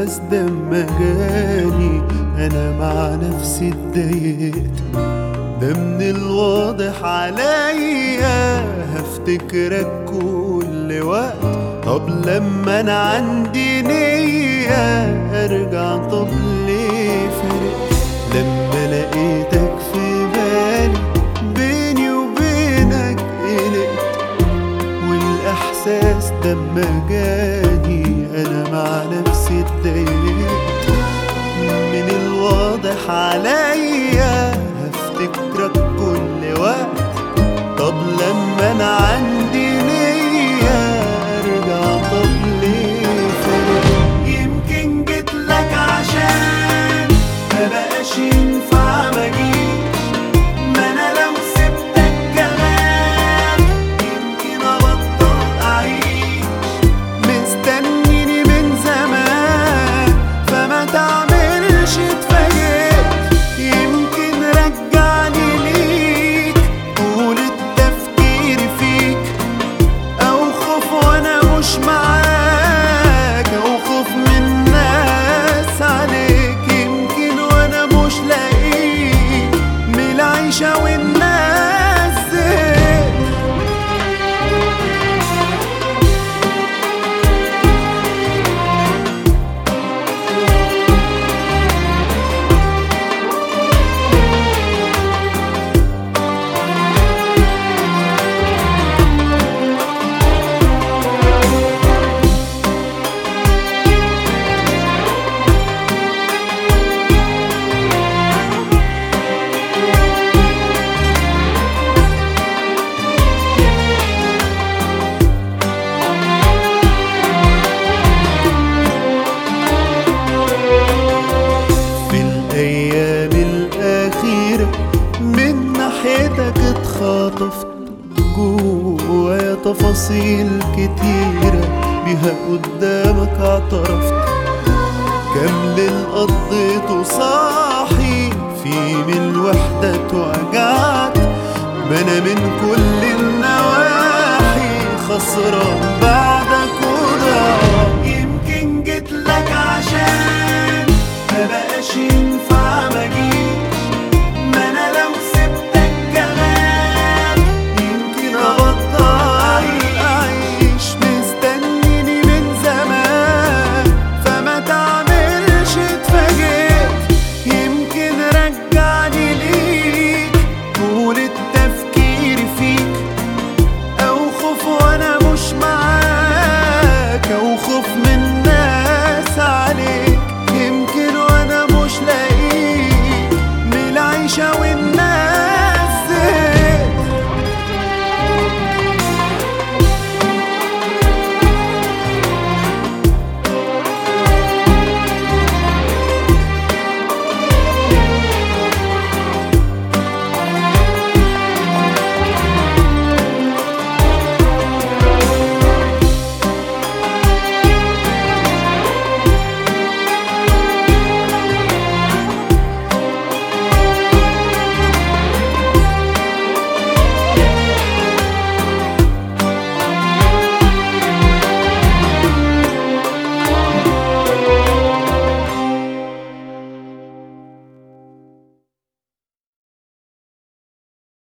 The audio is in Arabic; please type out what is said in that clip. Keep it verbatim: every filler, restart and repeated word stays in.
احساس ده اما جاني انا مع نفسي اتضايقت. ده من الواضح عليا هفتكرك كل وقت. طب لما انا عندي نية ارجع، طب ليه فرقت؟ لما لقيتك في بالي بيني وبينك قلقت. والاحساس ده اما جاني انا مع نفسي اتضايقت. من الواضح عليا هفتكرك كل وقت. طب لما انا عندي نية ارجع، طب ليه فرق؟ يمكن جيتلك عشان مبقاش ينفع مجيش. ما انا لو سبتك كمان يمكن ابطل اعيش. مستنيني من زمان فما تعملش اتفاجئت. يمكن رجعني ليك طول التفكير فيك، او خوف وانا مش معاك، او خوف من ناس عليك. يمكن وانا مش لاقيك من العيشة والناس زهقت. الأيام الأخيرة من ناحيتك اتخاطفت. جوايا تفاصيل كتيرة بيها قدامك اعترفت. كم ليل قضيته صاحي في من الوحدة اتوجعت. ما انا من كل النواحي خسران بعدك وضاع. يمكن جيتلك عشان مبقاش